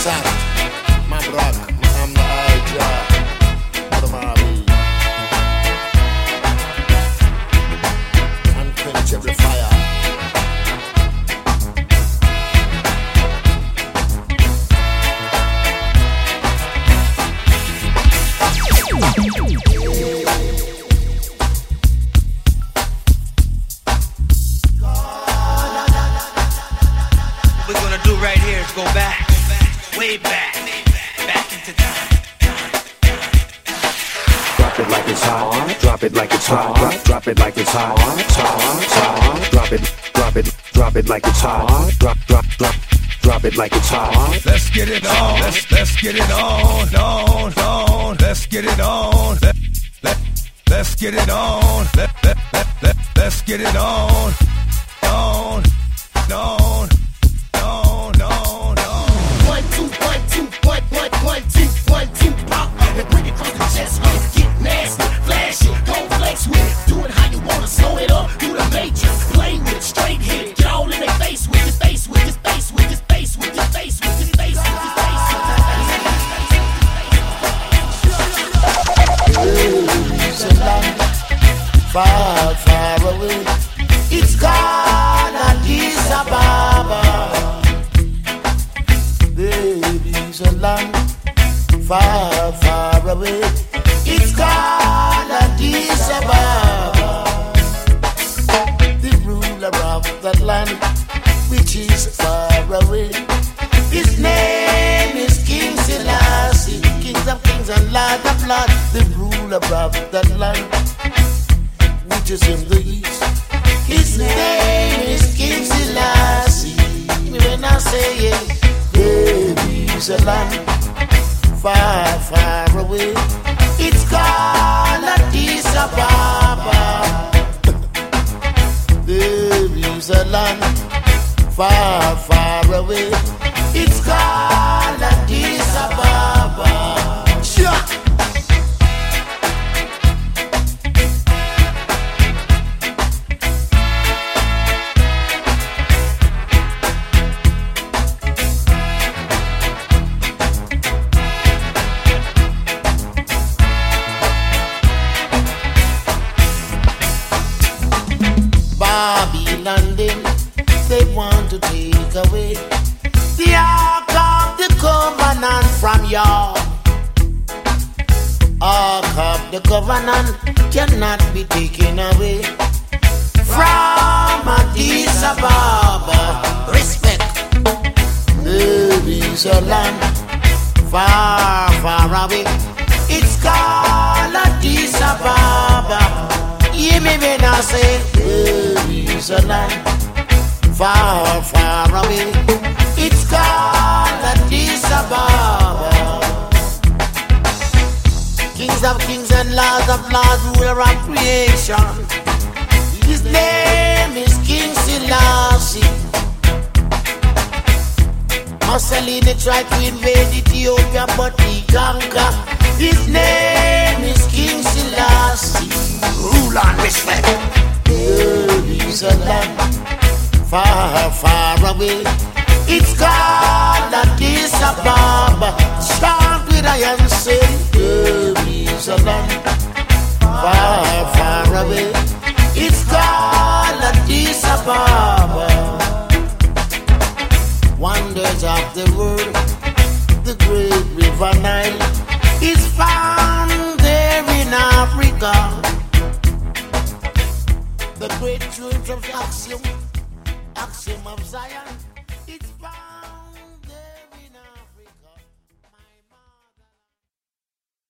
Sat, my brother, I'm the high jaw, Marby, unquenchable fire. What we're gonna do right here is go back, way back into time. Drop it like it's hot, drop it like it's hot, drop it like it's hot, drop it like it's hot, drop it like it's hot. Let's get it on, let's get it on, let's get it on, let's get it on, let's get it on, on. 1 2 1 2 1 1 1 2 1 2 pop and bring it across the chest. Get nasty, flash it, go flex with it. Do it how you wanna, slow it up, do the major, play with it, straight hit it, get all in their face with it, face with it, face with it, face with it, face with it, face with it, face It's a land far, far away. It's gone Addis Ababa. Baby's a land far, far away. It's gone Addis Ababa. The ruler of that land, which is far away, his name is King Selassie, Kings of Kings and Lord of Lords. The ruler of that land, which is in the east, his name is King Selassie. When I say it, baby's a land far, far away. It's called Addis Ababa. Baby's a land far, far away. It's called Addis Ababa. Sure. London, they want to take away the Ark of the Covenant from y'all. Ark of the Covenant cannot be taken away from Addis Ababa. Respect. There is a land far, far away. It's called Addis Ababa. Hear me when I say there is a land far, far away. It's called Addis Ababa. Kings of kings and lords of lords, ruler of creation. His name is King Selassie. Mussolini tried to invade Ethiopia, but he conquered. His name is King Selassie. Rule and respect. There is a land far, far away. It's called Addis Ababa. Start with I and say, there is a land far, far away. It's called Addis Ababa. Wonders of the world, the great river Nile is found there in Africa. The great truth of Axiom of Zion.